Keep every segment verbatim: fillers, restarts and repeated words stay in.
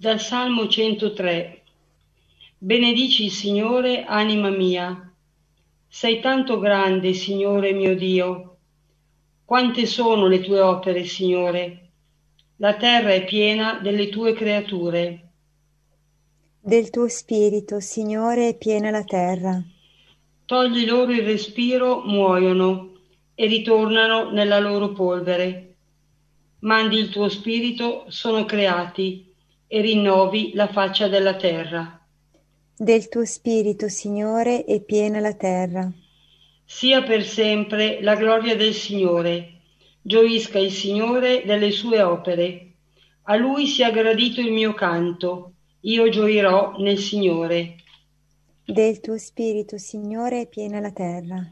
Dal Salmo centotré. Benedici il Signore, anima mia. Sei tanto grande, Signore mio Dio. Quante sono le tue opere, Signore? La terra è piena delle tue creature. Del tuo spirito, Signore, è piena la terra. Togli loro il respiro, muoiono e ritornano nella loro polvere. Mandi il tuo spirito, sono creati, e rinnovi la faccia della terra. Del tuo spirito, Signore, è piena la terra. Sia per sempre la gloria del Signore. Gioisca il Signore delle sue opere. A Lui sia gradito il mio canto. Io gioirò nel Signore. Del tuo spirito, Signore, è piena la terra.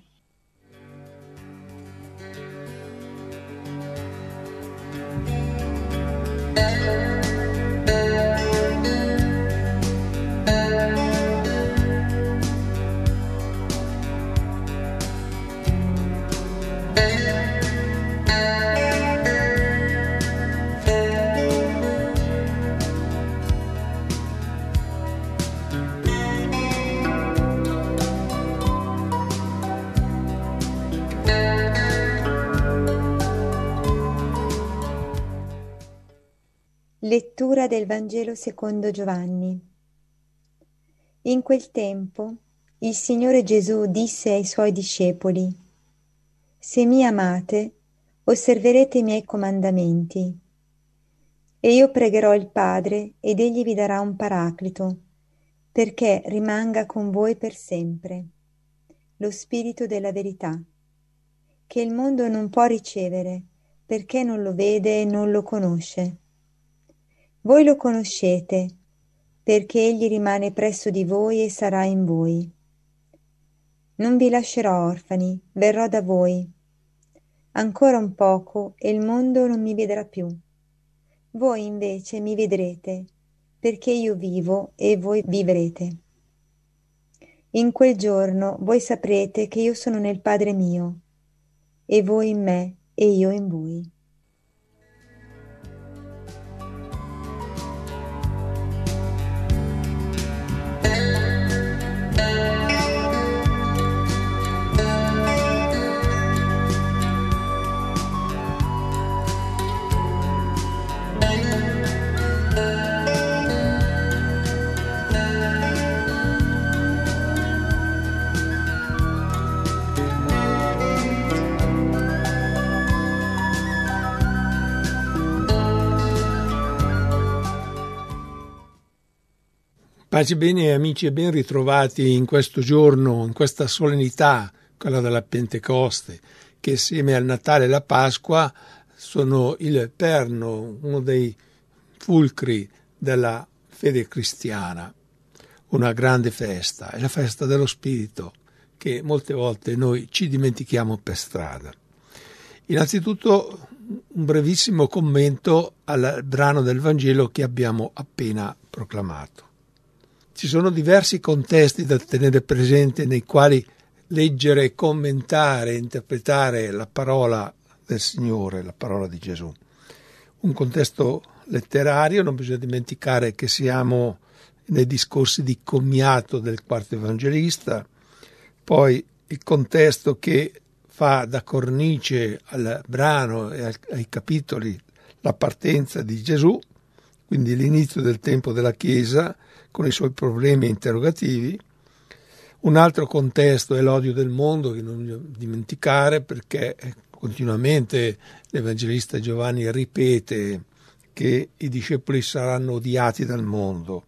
Lettura del Vangelo secondo Giovanni. In quel tempo il Signore Gesù disse ai Suoi discepoli: Se mi amate, osserverete i miei comandamenti. E io pregherò il Padre, ed Egli vi darà un Paraclito, perché rimanga con voi per sempre, lo Spirito della verità, che il mondo non può ricevere, perché non lo vede e non lo conosce. Voi lo conoscete, perché Egli rimane presso di voi e sarà in voi. Non vi lascerò orfani, verrò da voi. Ancora un poco e il mondo non mi vedrà più. Voi invece mi vedrete, perché io vivo e voi vivrete. In quel giorno voi saprete che io sono nel Padre mio, e voi in me e io in voi. Pace bene amici e ben ritrovati in questo giorno, in questa solennità, quella della Pentecoste, che insieme al Natale e alla Pasqua sono il perno, uno dei fulcri della fede cristiana. Una grande festa, è la festa dello Spirito, che molte volte noi ci dimentichiamo per strada. Innanzitutto un brevissimo commento al brano del Vangelo che abbiamo appena proclamato. Ci sono diversi contesti da tenere presente nei quali leggere, commentare, interpretare la parola del Signore, la parola di Gesù. Un contesto letterario, non bisogna dimenticare che siamo nei discorsi di commiato del quarto evangelista, poi il contesto che fa da cornice al brano e ai capitoli la partenza di Gesù, quindi l'inizio del tempo della Chiesa, con i suoi problemi e interrogativi. Un altro contesto è l'odio del mondo, che non bisogna dimenticare, perché continuamente l'Evangelista Giovanni ripete che i discepoli saranno odiati dal mondo.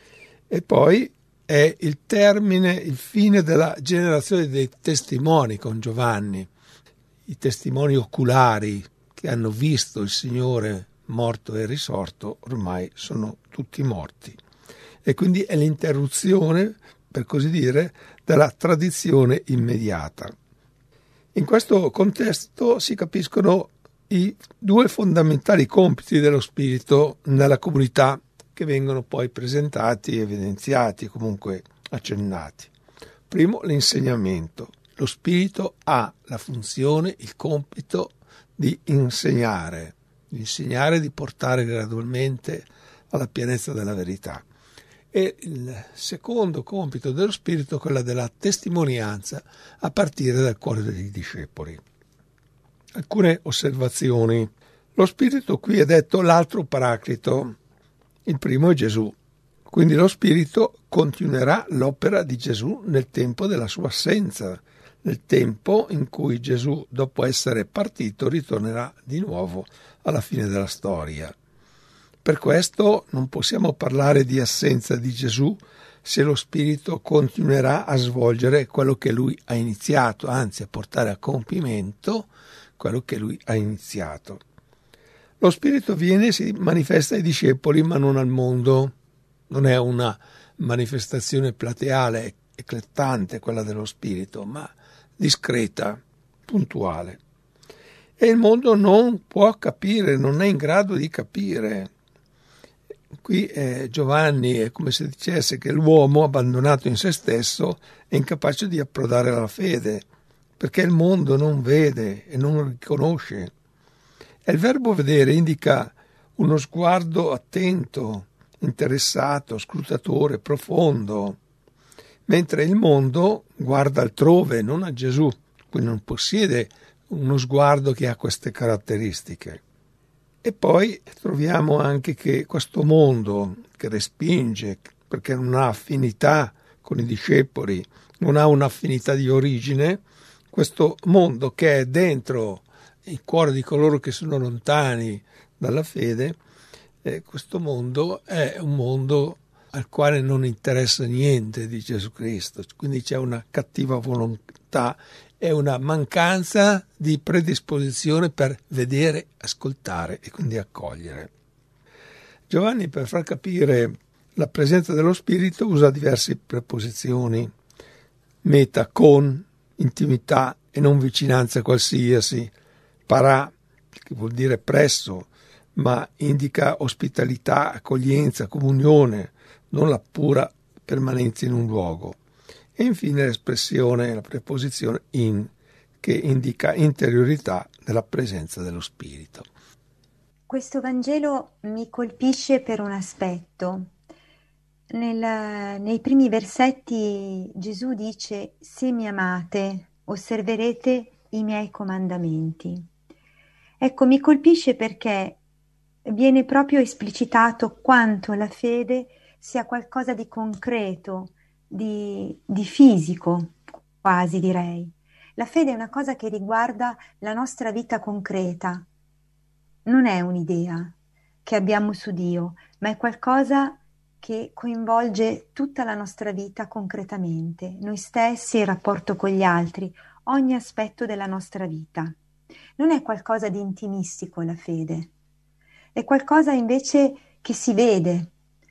E poi è il termine, il fine della generazione dei testimoni con Giovanni, i testimoni oculari che hanno visto il Signore morto e risorto, ormai sono tutti morti. E quindi è l'interruzione, per così dire, della tradizione immediata. In questo contesto si capiscono i due fondamentali compiti dello Spirito nella comunità, che vengono poi presentati, evidenziati, comunque accennati. Primo, l'insegnamento. Lo Spirito ha la funzione, il compito di insegnare, di insegnare, di portare gradualmente alla pienezza della verità. E il secondo compito dello Spirito è quello della testimonianza a partire dal cuore dei discepoli. Alcune osservazioni. Lo Spirito qui è detto l'altro Paraclito, il primo è Gesù. Quindi lo Spirito continuerà l'opera di Gesù nel tempo della sua assenza, nel tempo in cui Gesù, dopo essere partito, ritornerà di nuovo alla fine della storia. Per questo non possiamo parlare di assenza di Gesù se lo Spirito continuerà a svolgere quello che lui ha iniziato, anzi a portare a compimento quello che lui ha iniziato. Lo Spirito viene e si manifesta ai discepoli, ma non al mondo. Non è una manifestazione plateale, eclatante quella dello Spirito, ma discreta, puntuale. E il mondo non può capire, non è in grado di capire. Qui eh, Giovanni è come se dicesse che l'uomo abbandonato in se stesso è incapace di approdare alla fede, perché il mondo non vede e non riconosce. E il verbo vedere indica uno sguardo attento, interessato, scrutatore, profondo, mentre il mondo guarda altrove, non a Gesù, quindi non possiede uno sguardo che ha queste caratteristiche. E poi troviamo anche che questo mondo che respinge, perché non ha affinità con i discepoli, non ha un'affinità di origine, questo mondo che è dentro il cuore di coloro che sono lontani dalla fede, eh, questo mondo è un mondo al quale non interessa niente di Gesù Cristo, quindi c'è una cattiva volontà e una mancanza di predisposizione per vedere, ascoltare e quindi accogliere. Giovanni, per far capire la presenza dello Spirito, usa diverse preposizioni: meta, con, intimità e non vicinanza qualsiasi, parà, che vuol dire presso, ma indica ospitalità, accoglienza, comunione, non la pura permanenza in un luogo. E infine l'espressione, la preposizione in, che indica interiorità della presenza dello Spirito. Questo Vangelo mi colpisce per un aspetto. Nel, nei primi versetti Gesù dice: se mi amate, osserverete i miei comandamenti. Ecco, mi colpisce perché viene proprio esplicitato quanto la fede sia qualcosa di concreto, di, di fisico, quasi direi. La fede è una cosa che riguarda la nostra vita concreta. Non è un'idea che abbiamo su Dio, ma è qualcosa che coinvolge tutta la nostra vita concretamente, noi stessi, il rapporto con gli altri, ogni aspetto della nostra vita. Non è qualcosa di intimistico la fede, è qualcosa invece che si vede.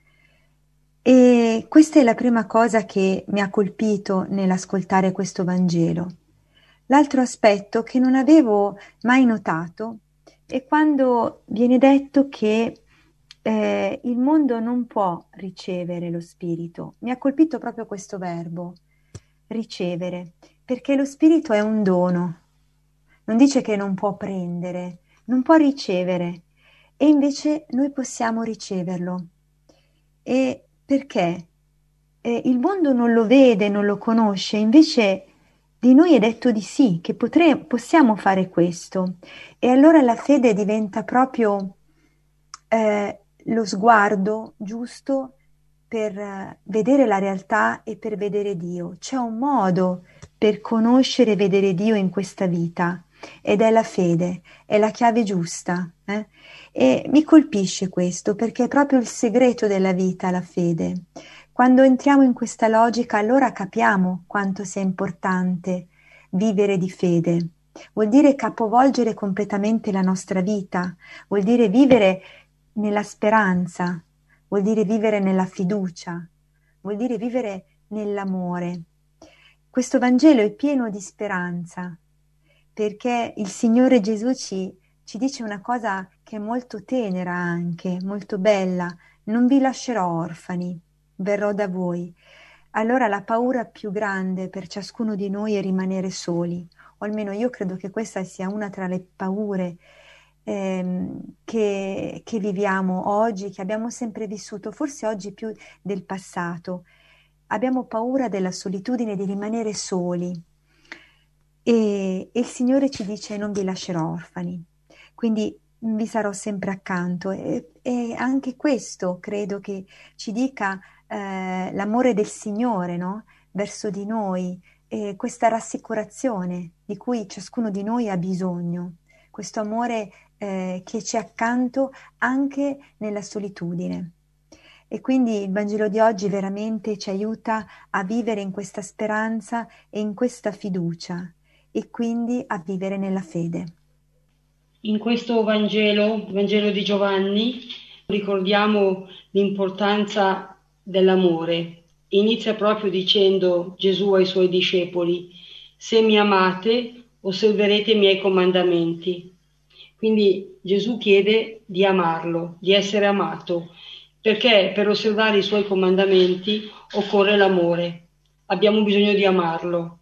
E questa è la prima cosa che mi ha colpito nell'ascoltare questo Vangelo. L'altro aspetto che non avevo mai notato è quando viene detto che eh, il mondo non può ricevere lo Spirito. Mi ha colpito proprio questo verbo, ricevere, perché lo Spirito è un dono. Non dice che non può prendere, non può ricevere, e invece noi possiamo riceverlo. E perché? Eh, il mondo non lo vede, non lo conosce, invece di noi è detto di sì, che potre- possiamo fare questo. E allora la fede diventa proprio eh, lo sguardo giusto per eh, vedere la realtà e per vedere Dio. C'è un modo per conoscere e vedere Dio in questa vita, ed è la fede, è la chiave giusta. Eh? E mi colpisce questo perché è proprio il segreto della vita, la fede. Quando entriamo in questa logica, allora capiamo quanto sia importante vivere di fede. Vuol dire capovolgere completamente la nostra vita, vuol dire vivere nella speranza, vuol dire vivere nella fiducia, vuol dire vivere nell'amore. Questo Vangelo è pieno di speranza, perché il Signore Gesù ci, ci dice una cosa che è molto tenera anche, molto bella: non vi lascerò orfani, verrò da voi. Allora la paura più grande per ciascuno di noi è rimanere soli, o almeno io credo che questa sia una tra le paure ehm, che, che viviamo oggi, che abbiamo sempre vissuto, forse oggi più del passato. Abbiamo paura della solitudine, di rimanere soli. E, e il Signore ci dice: non vi lascerò orfani, quindi vi sarò sempre accanto. E, e anche questo credo che ci dica eh, l'amore del Signore, no? Verso di noi, e questa rassicurazione di cui ciascuno di noi ha bisogno, questo amore eh, che ci è accanto anche nella solitudine. E quindi il Vangelo di oggi veramente ci aiuta a vivere in questa speranza e in questa fiducia, e quindi a vivere nella fede. In questo Vangelo, Vangelo di Giovanni, ricordiamo l'importanza dell'amore. Inizia proprio dicendo Gesù ai suoi discepoli: se mi amate, osserverete i miei comandamenti. Quindi Gesù chiede di amarlo, di essere amato, perché per osservare i suoi comandamenti occorre l'amore. Abbiamo bisogno di amarlo.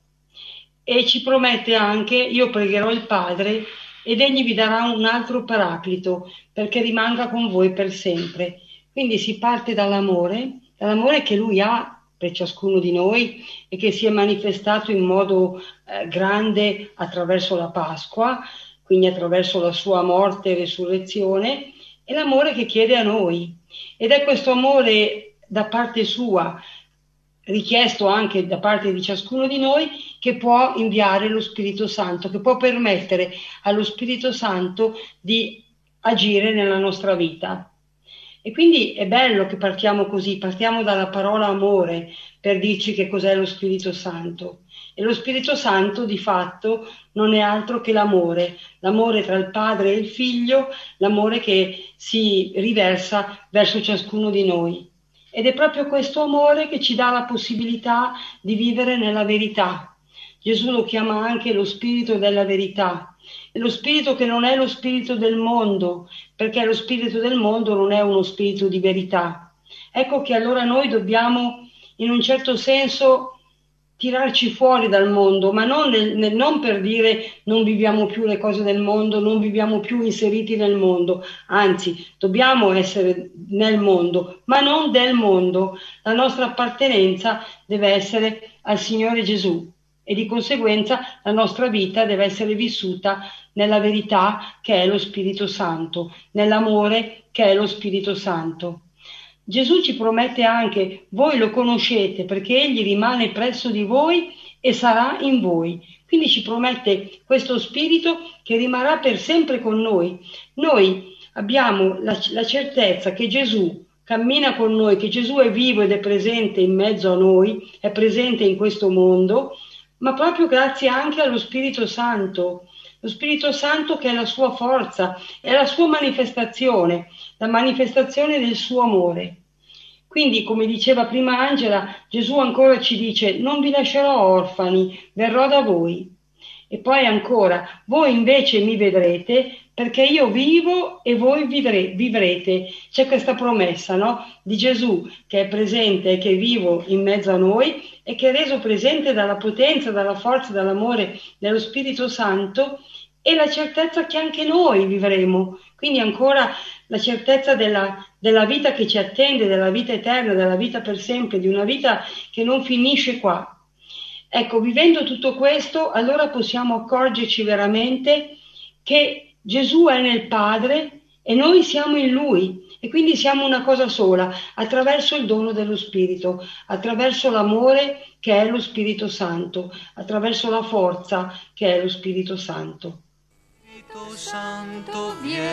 E ci promette anche: io pregherò il Padre ed egli vi darà un altro paraclito perché rimanga con voi per sempre. Quindi si parte dall'amore, dall'amore che lui ha per ciascuno di noi e che si è manifestato in modo eh, grande attraverso la Pasqua, quindi attraverso la sua morte e resurrezione, e l'amore che chiede a noi. Ed è questo amore da parte sua, richiesto anche da parte di ciascuno di noi, che può inviare lo Spirito Santo, che può permettere allo Spirito Santo di agire nella nostra vita. E quindi è bello che partiamo così, partiamo dalla parola amore per dirci che cos'è lo Spirito Santo. E lo Spirito Santo di fatto non è altro che l'amore, l'amore tra il Padre e il Figlio, l'amore che si riversa verso ciascuno di noi. Ed è proprio questo amore che ci dà la possibilità di vivere nella verità. Gesù lo chiama anche lo spirito della verità, e lo spirito che non è lo spirito del mondo, perché lo spirito del mondo non è uno spirito di verità. Ecco che allora noi dobbiamo in un certo senso tirarci fuori dal mondo, ma non, nel, nel, non per dire non viviamo più le cose del mondo, non viviamo più inseriti nel mondo, anzi dobbiamo essere nel mondo, ma non del mondo. La nostra appartenenza deve essere al Signore Gesù e di conseguenza la nostra vita deve essere vissuta nella verità che è lo Spirito Santo, nell'amore che è lo Spirito Santo. Gesù ci promette anche: voi lo conoscete perché egli rimane presso di voi e sarà in voi. Quindi ci promette questo spirito che rimarrà per sempre con noi. Noi abbiamo la, la certezza che Gesù cammina con noi, che Gesù è vivo ed è presente in mezzo a noi, è presente in questo mondo, ma proprio grazie anche allo Spirito Santo. Lo Spirito Santo che è la sua forza, è la sua manifestazione, la manifestazione del suo amore. Quindi, come diceva prima Angela, Gesù ancora ci dice: non vi lascerò orfani, verrò da voi. E poi ancora: voi invece mi vedrete perché io vivo e voi vivre- vivrete. C'è questa promessa, no? Di Gesù che è presente e che è vivo in mezzo a noi e che è reso presente dalla potenza, dalla forza, dall'amore dello Spirito Santo, e la certezza che anche noi vivremo. Quindi ancora la certezza della, della vita che ci attende, della vita eterna, della vita per sempre, di una vita che non finisce qua. Ecco, vivendo tutto questo, allora possiamo accorgerci veramente che Gesù è nel Padre e noi siamo in Lui, e quindi siamo una cosa sola, attraverso il dono dello Spirito, attraverso l'amore che è lo Spirito Santo, attraverso la forza che è lo Spirito Santo. Spirito Santo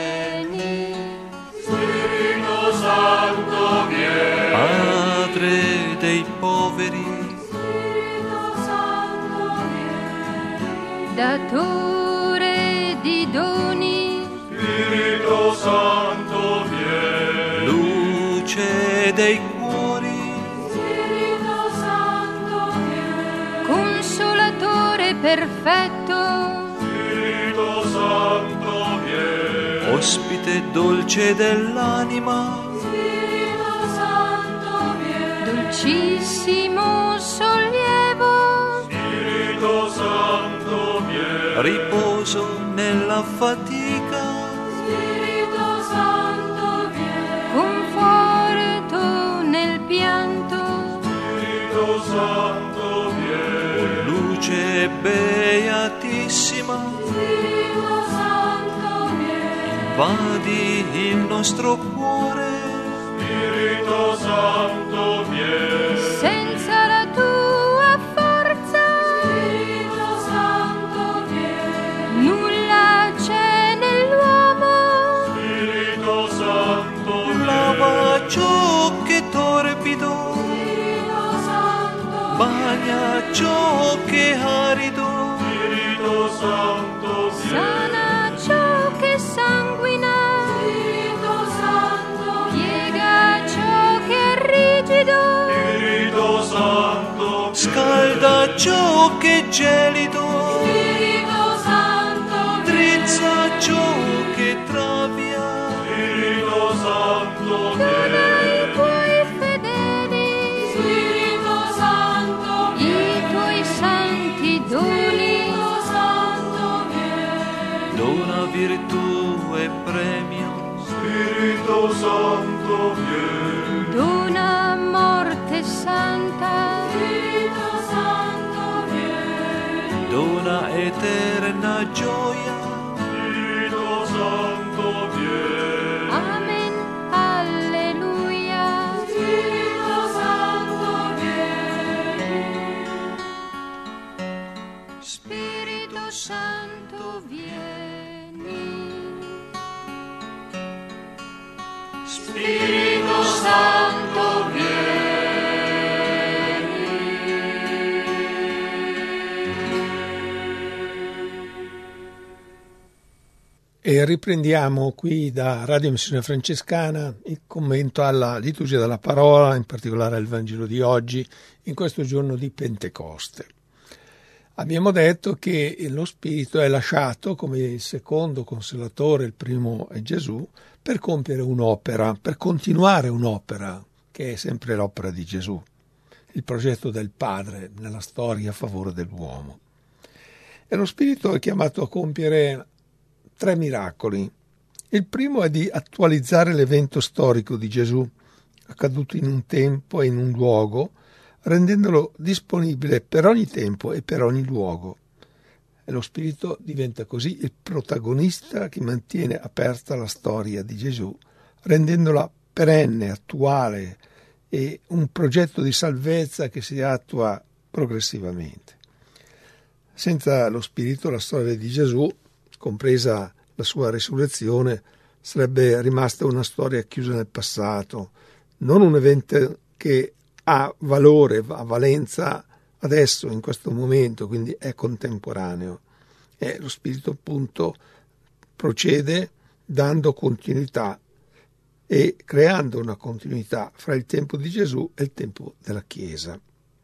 vieni, Spirito Santo vieni, Padre dei poveri, Spirito Santo vieni, datore di doni, Spirito Santo vieni, luce dei cuori, Spirito Santo vieni, consolatore perfetto, Santo vieni, ospite dolce dell'anima, Spirito Santo vieni, dolcissimo sollievo, Spirito Santo vieni, riposo nella fatica, Spirito Santo vieni. O luce beatissima, Spirito Santo vieni. Invadi il nostro cuore. Spirito Santo vieni. Senza la tua forza, Spirito Santo vieni. Nulla c'è nell'uomo. Spirito Santo vieni. Lava ciò che è torbido. Spirito Santo Bagna ciò che è arido. Spirito Santo vieni. sana ciò che sanguina. Spirito Santo piega ciò che è rigido. Spirito Santo scalda ciò che è gelido. Spirito Santo Drizza ciò che travia. Spirito Santo dona ai tuoi fedeli. Spirito Santo i tuoi santi doni. Spirito Santo vieni. dona virtù e premio. Spirito Santo vieni. Dona morte santa. Spirito Santo vieni. Dona eterna gioia. Spirito Santo vieni. Amen. Alleluia. Spirito Santo vieni. Spirito Santo vieni. Spirito Santo vieni. E riprendiamo qui da Radio Missione Francescana il commento alla liturgia della parola, in particolare al Vangelo di oggi, in questo giorno di Pentecoste. Abbiamo detto che lo Spirito è lasciato come il secondo consolatore, il primo è Gesù, per compiere un'opera, per continuare un'opera, che è sempre l'opera di Gesù, il progetto del Padre nella storia a favore dell'uomo. E lo Spirito è chiamato a compiere tre miracoli. Il primo è di attualizzare l'evento storico di Gesù, accaduto in un tempo e in un luogo, rendendolo disponibile per ogni tempo e per ogni luogo. E lo Spirito diventa così il protagonista che mantiene aperta la storia di Gesù, rendendola perenne, attuale e un progetto di salvezza che si attua progressivamente. Senza lo Spirito la storia di Gesù, compresa la sua risurrezione, sarebbe rimasta una storia chiusa nel passato, non un evento che ha valore, ha valenza adesso, in questo momento, quindi è contemporaneo. E lo Spirito appunto procede dando continuità e creando una continuità fra il tempo di Gesù e il tempo della Chiesa.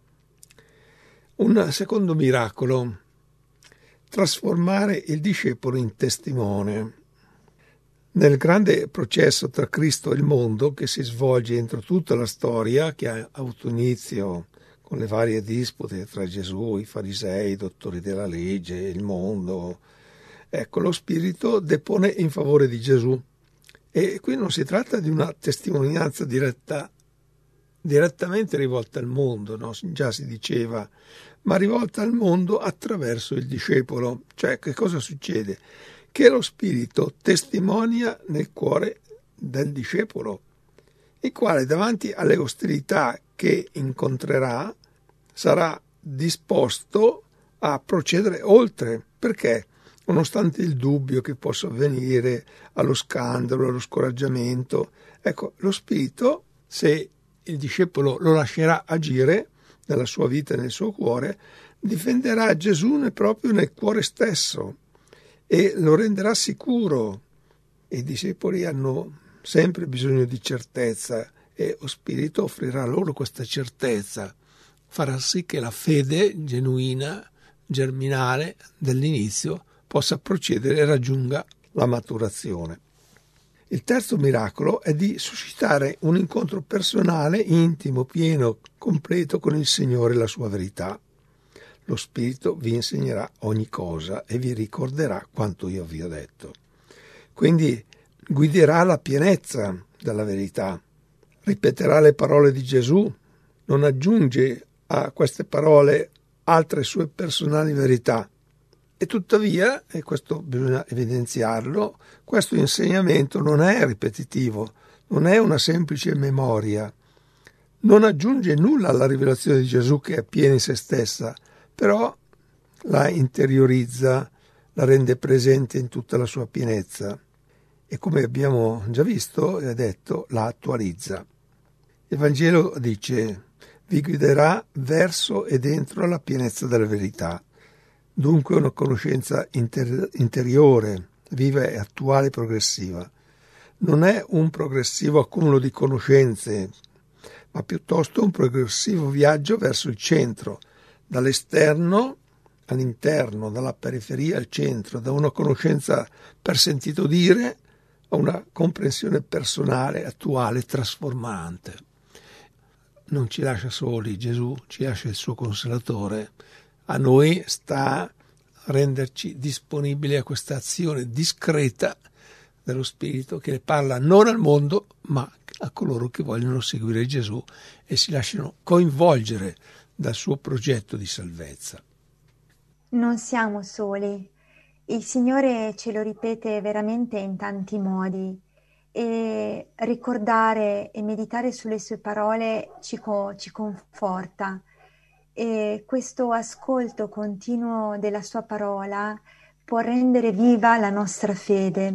Un secondo miracolo: trasformare il discepolo in testimone. Nel grande processo tra Cristo e il mondo, che si svolge entro tutta la storia, che ha avuto inizio con le varie dispute tra Gesù, i farisei, i dottori della legge, il mondo, ecco, lo Spirito depone in favore di Gesù. E qui non si tratta di una testimonianza diretta, direttamente rivolta al mondo, no? Già si diceva, ma rivolta al mondo attraverso il discepolo. Cioè, che cosa succede? Che lo Spirito testimonia nel cuore del discepolo, il quale davanti alle ostilità che incontrerà sarà disposto a procedere oltre. Perché? Nonostante il dubbio che possa avvenire, allo scandalo, allo scoraggiamento, ecco, lo Spirito, se il discepolo lo lascerà agire nella sua vita e nel suo cuore, difenderà Gesù proprio nel cuore stesso e lo renderà sicuro. I discepoli hanno sempre bisogno di certezza e lo Spirito offrirà loro questa certezza, farà sì che la fede genuina, germinale dell'inizio possa procedere e raggiunga la maturazione. Il terzo miracolo è di suscitare un incontro personale, intimo, pieno, completo con il Signore e la sua verità. Lo Spirito vi insegnerà ogni cosa e vi ricorderà quanto io vi ho detto. Quindi guiderà la pienezza della verità, ripeterà le parole di Gesù, non aggiunge a queste parole altre sue personali verità. E tuttavia, e questo bisogna evidenziarlo, questo insegnamento non è ripetitivo, non è una semplice memoria, non aggiunge nulla alla rivelazione di Gesù che è piena in se stessa, però la interiorizza, la rende presente in tutta la sua pienezza e, come abbiamo già visto e detto, la attualizza. Il Vangelo dice: vi guiderà verso e dentro la pienezza della verità. Dunque una conoscenza inter- interiore, viva e attuale e progressiva. Non è un progressivo accumulo di conoscenze, ma piuttosto un progressivo viaggio verso il centro, dall'esterno all'interno, dalla periferia al centro, da una conoscenza per sentito dire a una comprensione personale, attuale, trasformante. Non ci lascia soli, Gesù ci lascia il suo consolatore. A noi sta a renderci disponibili a questa azione discreta dello Spirito che parla non al mondo, ma a coloro che vogliono seguire Gesù e si lasciano coinvolgere dal suo progetto di salvezza. Non siamo soli. Il Signore ce lo ripete veramente in tanti modi e ricordare e meditare sulle sue parole ci, co- ci conforta. E questo ascolto continuo della sua parola può rendere viva la nostra fede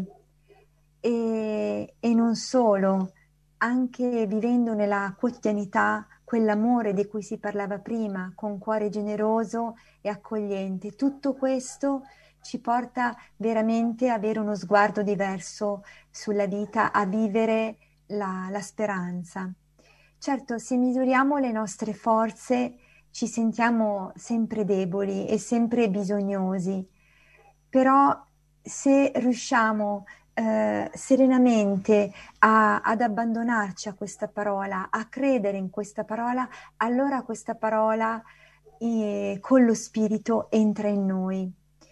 e, e non solo, anche vivendo nella quotidianità quell'amore di cui si parlava prima, con cuore generoso e accogliente. Tutto questo ci porta veramente ad avere uno sguardo diverso sulla vita, a vivere la, la speranza. Certo, se misuriamo le nostre forze, ci sentiamo sempre deboli e sempre bisognosi, però se riusciamo eh, serenamente a, ad abbandonarci a questa parola, a credere in questa parola, allora questa parola eh, con lo Spirito entra in noi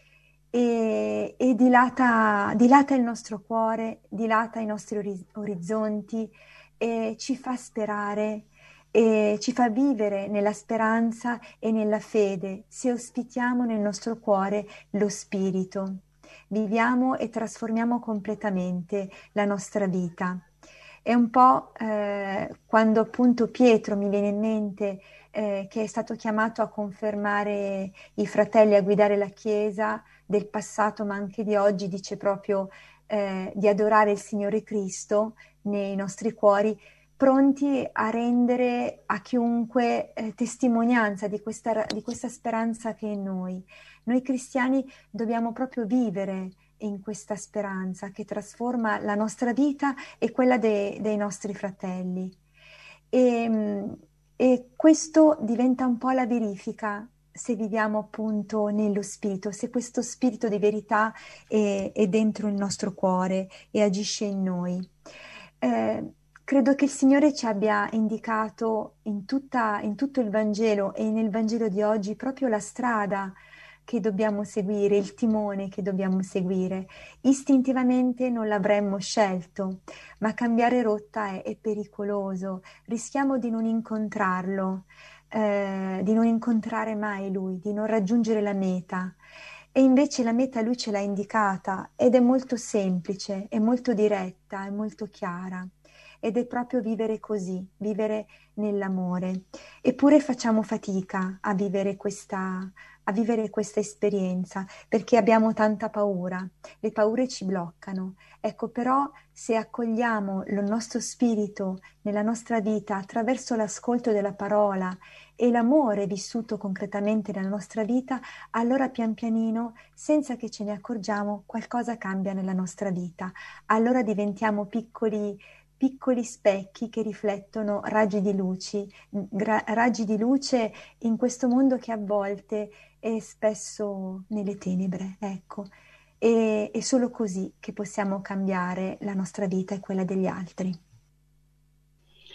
e, e dilata, dilata il nostro cuore, dilata i nostri ori- orizzonti e ci fa sperare e ci fa vivere nella speranza e nella fede se ospitiamo nel nostro cuore lo Spirito. Viviamo e trasformiamo completamente la nostra vita. È un po' eh, quando appunto Pietro mi viene in mente eh, che è stato chiamato a confermare i fratelli a guidare la Chiesa del passato ma anche di oggi, dice proprio eh, di adorare il Signore Cristo nei nostri cuori, pronti a rendere a chiunque eh, testimonianza di questa, di questa speranza che è in noi. Noi cristiani dobbiamo proprio vivere in questa speranza che trasforma la nostra vita e quella de, dei nostri fratelli. E, e questo diventa un po' la verifica se viviamo appunto nello Spirito, se questo Spirito di verità è, è dentro il nostro cuore e agisce in noi. Eh, credo che il Signore ci abbia indicato in, tutta, in tutto il Vangelo e nel Vangelo di oggi proprio la strada che dobbiamo seguire, il timone che dobbiamo seguire. Istintivamente non l'avremmo scelto, ma cambiare rotta è, è pericoloso, rischiamo di non incontrarlo, eh, di non incontrare mai Lui, di non raggiungere la meta. E invece la meta Lui ce l'ha indicata ed è molto semplice, è molto diretta, è molto chiara. Ed è proprio vivere così, vivere nell'amore. Eppure facciamo fatica a vivere questa, a vivere questa esperienza perché abbiamo tanta paura. Le paure ci bloccano. Ecco, però se accogliamo il nostro spirito nella nostra vita attraverso l'ascolto della parola e l'amore vissuto concretamente nella nostra vita, allora pian pianino, senza che ce ne accorgiamo, qualcosa cambia nella nostra vita. Allora diventiamo piccoli piccoli specchi che riflettono raggi di luci, gra- raggi di luce in questo mondo che a volte è spesso nelle tenebre, ecco. E è solo così che possiamo cambiare la nostra vita e quella degli altri.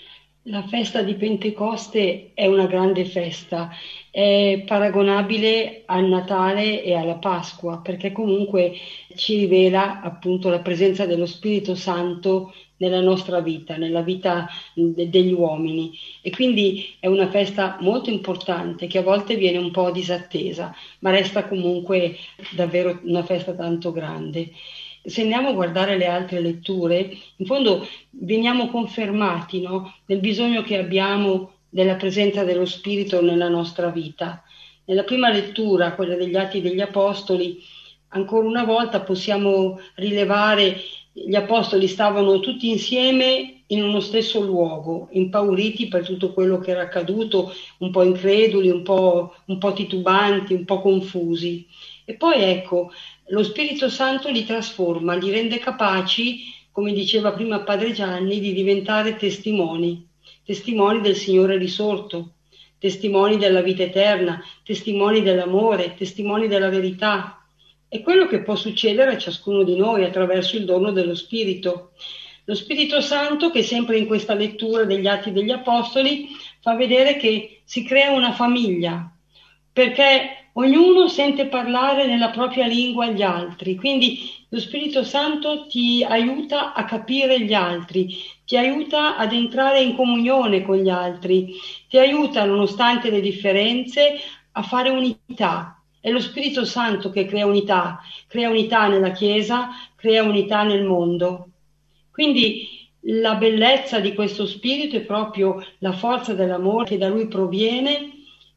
La festa di Pentecoste è una grande festa, è paragonabile al Natale e alla Pasqua, perché comunque ci rivela appunto la presenza dello Spirito Santo nella nostra vita, nella vita de- degli uomini. E quindi è una festa molto importante che a volte viene un po' disattesa, ma resta comunque davvero una festa tanto grande. Se andiamo a guardare le altre letture, in fondo veniamo confermati, no, nel bisogno che abbiamo della presenza dello Spirito nella nostra vita. Nella prima lettura, quella degli Atti degli Apostoli, ancora una volta possiamo rilevare gli Apostoli stavano tutti insieme in uno stesso luogo, impauriti per tutto quello che era accaduto, un po' increduli, un po', un po' titubanti, un po' confusi. E poi ecco, lo Spirito Santo li trasforma, li rende capaci, come diceva prima Padre Gianni, di diventare testimoni, testimoni del Signore risorto, testimoni della vita eterna, testimoni dell'amore, testimoni della verità. È quello che può succedere a ciascuno di noi attraverso il dono dello Spirito. Lo Spirito Santo, che sempre in questa lettura degli Atti degli Apostoli fa vedere che si crea una famiglia, perché ognuno sente parlare nella propria lingua gli altri, quindi lo Spirito Santo ti aiuta a capire gli altri, ti aiuta ad entrare in comunione con gli altri, ti aiuta, nonostante le differenze, a fare unità. È lo Spirito Santo che crea unità, crea unità nella Chiesa, crea unità nel mondo. Quindi la bellezza di questo Spirito è proprio la forza dell'amore che da Lui proviene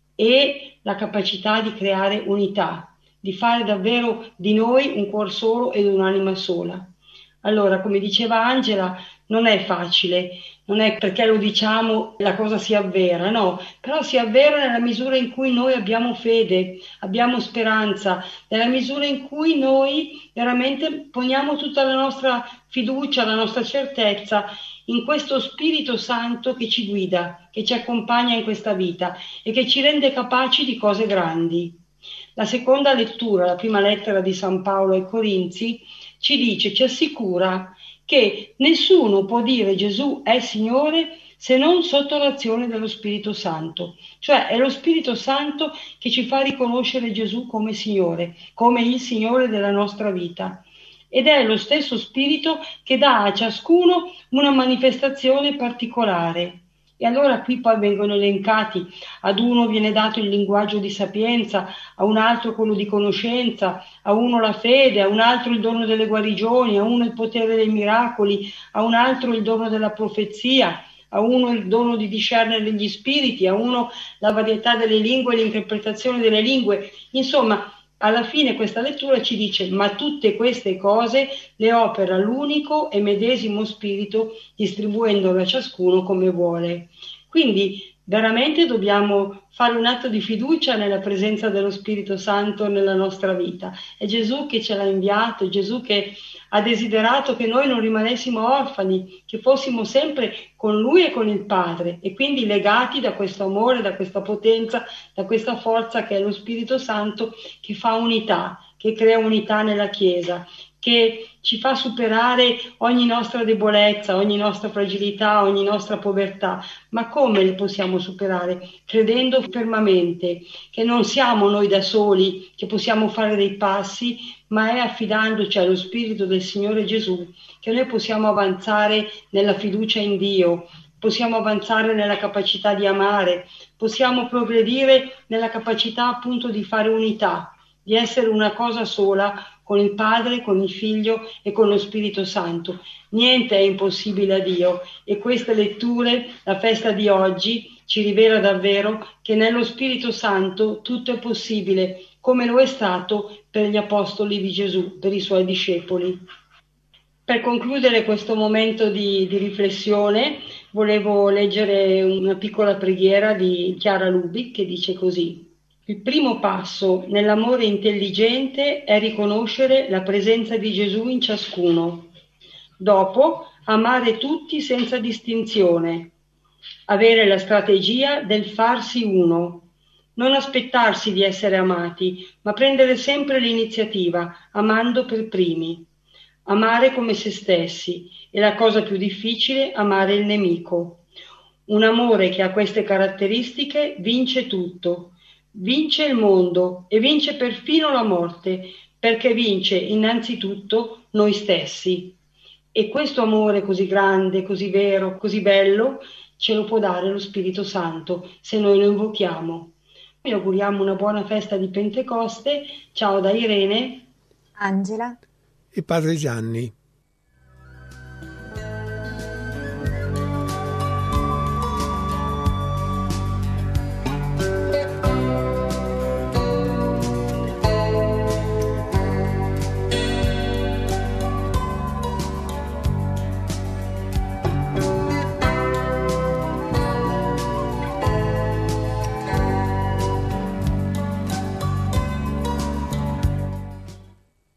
e la capacità di creare unità, di fare davvero di noi un cuor solo ed un'anima sola. Allora, come diceva Angela, non è facile, non è perché lo diciamo la cosa si avvera, no, però si avvera nella misura in cui noi abbiamo fede, abbiamo speranza, nella misura in cui noi veramente poniamo tutta la nostra fiducia, la nostra certezza in questo Spirito Santo che ci guida, che ci accompagna in questa vita e che ci rende capaci di cose grandi. La seconda lettura, la prima lettera di San Paolo ai Corinzi, ci dice, ci assicura che nessuno può dire Gesù è Signore se non sotto l'azione dello Spirito Santo. Cioè è lo Spirito Santo che ci fa riconoscere Gesù come Signore, come il Signore della nostra vita. Ed è lo stesso Spirito che dà a ciascuno una manifestazione particolare. E allora qui poi vengono elencati, ad uno viene dato il linguaggio di sapienza, a un altro quello di conoscenza, a uno la fede, a un altro il dono delle guarigioni, a uno il potere dei miracoli, a un altro il dono della profezia, a uno il dono di discernere gli spiriti, a uno la varietà delle lingue e l'interpretazione delle lingue. Insomma, alla fine questa lettura ci dice, ma tutte queste cose le opera l'unico e medesimo Spirito, distribuendole a ciascuno come vuole. Quindi veramente dobbiamo fare un atto di fiducia nella presenza dello Spirito Santo nella nostra vita. È Gesù che ce l'ha inviato, è Gesù che ha desiderato che noi non rimanessimo orfani, che fossimo sempre con Lui e con il Padre e quindi legati da questo amore, da questa potenza, da questa forza che è lo Spirito Santo che fa unità, che crea unità nella Chiesa, che ci fa superare ogni nostra debolezza, ogni nostra fragilità, ogni nostra povertà. Ma come le possiamo superare? Credendo fermamente che non siamo noi da soli che possiamo fare dei passi, ma è affidandoci allo Spirito del Signore Gesù che noi possiamo avanzare nella fiducia in Dio, possiamo avanzare nella capacità di amare, possiamo progredire nella capacità appunto di fare unità, di essere una cosa sola con il Padre, con il Figlio e con lo Spirito Santo. Niente è impossibile a Dio e queste letture, la festa di oggi, ci rivela davvero che nello Spirito Santo tutto è possibile, come lo è stato per gli Apostoli di Gesù, per i Suoi discepoli. Per concludere questo momento di, di riflessione, volevo leggere una piccola preghiera di Chiara Lubick che dice così. Il primo passo nell'amore intelligente è riconoscere la presenza di Gesù in ciascuno. Dopo, amare tutti senza distinzione. Avere la strategia del farsi uno. Non aspettarsi di essere amati, ma prendere sempre l'iniziativa, amando per primi. Amare come se stessi, e la cosa più difficile, amare il nemico. Un amore che ha queste caratteristiche vince tutto, vince il mondo e vince perfino la morte, perché vince innanzitutto noi stessi. E questo amore così grande, così vero, così bello, ce lo può dare lo Spirito Santo se noi lo invochiamo. Vi auguriamo una buona festa di Pentecoste. Ciao da Irene, Angela e padre Gianni.